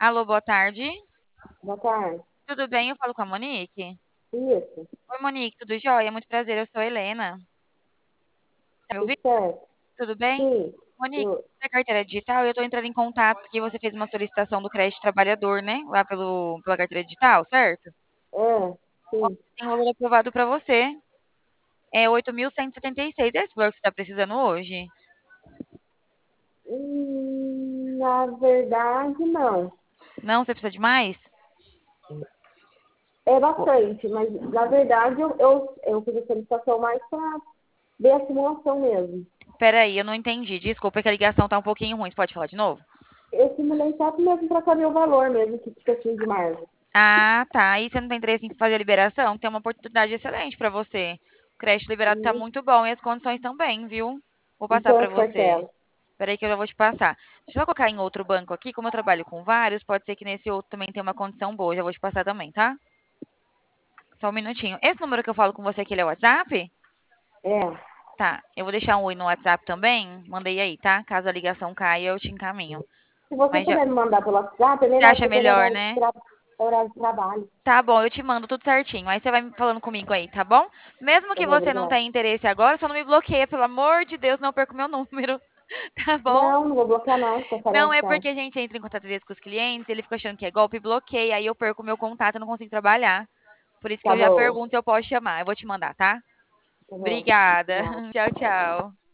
Alô, boa tarde. Boa tarde. Tudo bem? Eu falo com a Monique. Isso, Oi, Monique, tudo jóia? Muito prazer, eu sou a Helena. Tá me tudo ouvindo? certo? Tudo bem? Sim, Monique, tu- você é carteira digital e eu tô entrando em contato porque você fez uma solicitação do crédito trabalhador, né? Lá pela carteira digital, certo? sim. Tem um valor aprovado para você. É 8.176. É esse valor que você está precisando hoje? Na verdade, não. Não, você precisa de mais? É bastante, mas na verdade eu fiz a solicitação mais para ver a simulação mesmo. Peraí, eu não entendi. Desculpa, é que a ligação tá um pouquinho ruim. Você pode falar de novo? Eu simulei só mesmo para saber o valor mesmo que fica assim de margem. Ah, tá. E você não tem interesse em fazer a liberação? Tem uma oportunidade excelente para você. O crédito liberado tá E, muito bom e as condições também, viu? Vou e passar para quanto você. parcela? Peraí que eu já vou te passar. Deixa eu colocar em outro banco aqui. Como eu trabalho com vários, pode ser que nesse outro também tenha uma condição boa. Já vou te passar também, tá? Só um minutinho. Esse número que eu falo com você aqui, ele é o WhatsApp? É. Tá. Eu vou deixar um oi no WhatsApp também. Mandei aí, tá? Caso a ligação caia, eu te encaminho. Se você Mas já. puder me mandar pelo WhatsApp, é Você melhor acha porque eu tô no melhor, né? horário de trabalho. Tá bom, eu te mando tudo certinho. Aí você vai falando comigo aí, tá bom? Mesmo Tá que bom, você não obrigada. tenha interesse agora, só não me bloqueia, pelo amor de Deus, não perca o meu número, tá bom? Não, não vou bloquear não, fica Não, é palhaçada. porque a gente entra em contato às vezes com os clientes, ele fica achando que é golpe e bloqueia, aí eu perco o meu contato e não consigo trabalhar. Por isso que Tá eu já bom, pergunto se eu posso chamar. Eu vou te mandar, tá? tá bom. Obrigada. Obrigada. Tchau, tchau.